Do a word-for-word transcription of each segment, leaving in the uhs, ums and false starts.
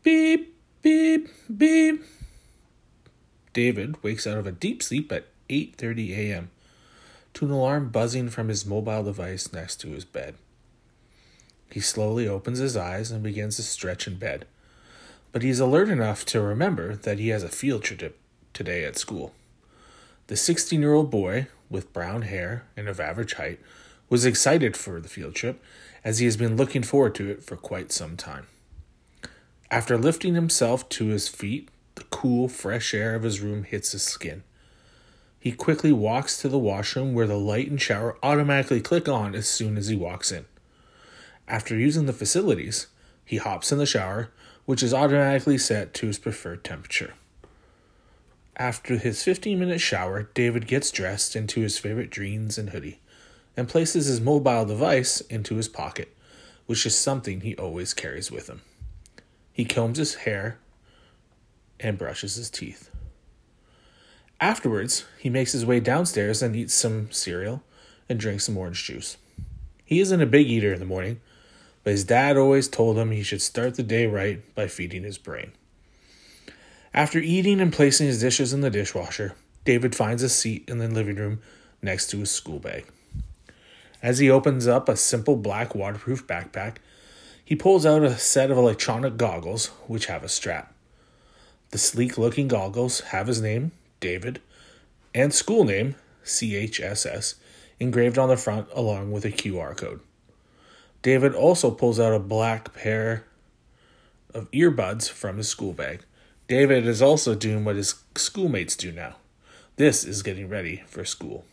Beep, beep, beep. David wakes out of a deep sleep at eight thirty a.m. to an alarm buzzing from his mobile device next to his bed. He slowly opens his eyes and begins to stretch in bed, but he's alert enough to remember that he has a field trip today at school. The sixteen-year-old boy, with brown hair and of average height, was excited for the field trip as he has been looking forward to it for quite some time. After lifting himself to his feet, the cool, fresh air of his room hits his skin. He quickly walks to the washroom where the light and shower automatically click on as soon as he walks in. After using the facilities, he hops in the shower, which is automatically set to his preferred temperature. After his fifteen-minute shower, David gets dressed into his favorite jeans and hoodie and places his mobile device into his pocket, which is something he always carries with him. He combs his hair and brushes his teeth. Afterwards, he makes his way downstairs and eats some cereal and drinks some orange juice. He isn't a big eater in the morning, but his dad always told him he should start the day right by feeding his brain. After eating and placing his dishes in the dishwasher, David finds a seat in the living room next to his school bag. As he opens up a simple black waterproof backpack, he pulls out a set of electronic goggles which have a strap. The sleek-looking goggles have his name, David, and school name, C H S S, engraved on the front along with a Q R code. David also pulls out a black pair of earbuds from his school bag. David is also doing what his schoolmates do now. This is getting ready for school.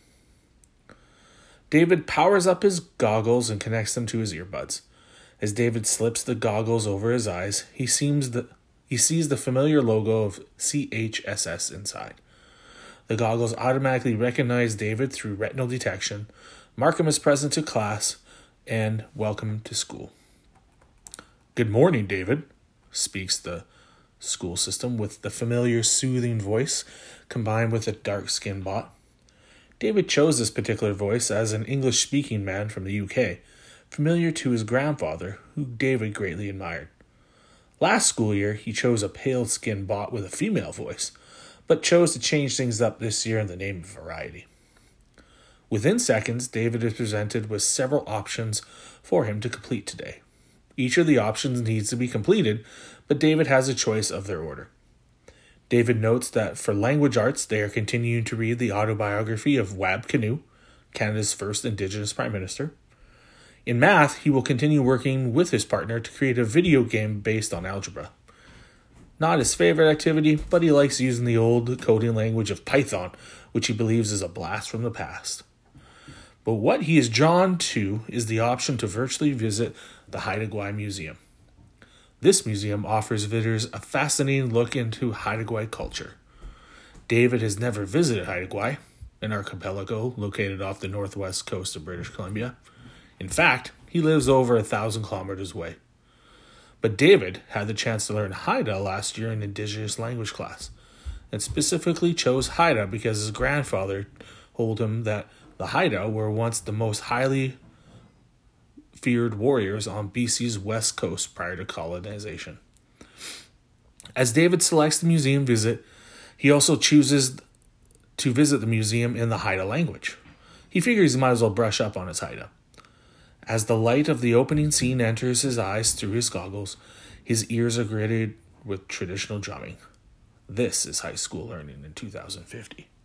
David powers up his goggles and connects them to his earbuds. As David slips the goggles over his eyes, he seems the he sees the familiar logo of C H S S inside. The goggles automatically recognize David through retinal detection, mark him as present to class, and welcome him to school. "Good morning, David," speaks the school system with the familiar soothing voice combined with a dark-skinned bot. David chose this particular voice as an English-speaking man from the U K, familiar to his grandfather, who David greatly admired. Last school year, he chose a pale-skinned bot with a female voice, but chose to change things up this year in the name of variety. Within seconds, David is presented with several options for him to complete today. Each of the options needs to be completed, but David has a choice of their order. David notes that for language arts, they are continuing to read the autobiography of Wab Kinew, Canada's first Indigenous Prime Minister. In math, he will continue working with his partner to create a video game based on algebra. Not his favorite activity, but he likes using the old coding language of Python, which he believes is a blast from the past. But what he is drawn to is the option to virtually visit the Haida Gwaii Museum. This museum offers visitors a fascinating look into Haida Gwaii culture. David has never visited Haida Gwaii, an archipelago located off the northwest coast of British Columbia. In fact, he lives over a thousand kilometers away. But David had the chance to learn Haida last year in Indigenous language class, and specifically chose Haida because his grandfather told him that the Haida were once the most highly feared warriors on B C's west coast prior to colonization. As David selects the museum visit, he also chooses to visit the museum in the Haida language. He figures he might as well brush up on his Haida. As the light of the opening scene enters his eyes through his goggles, his ears are greeted with traditional drumming. This is high school learning in two thousand fifty.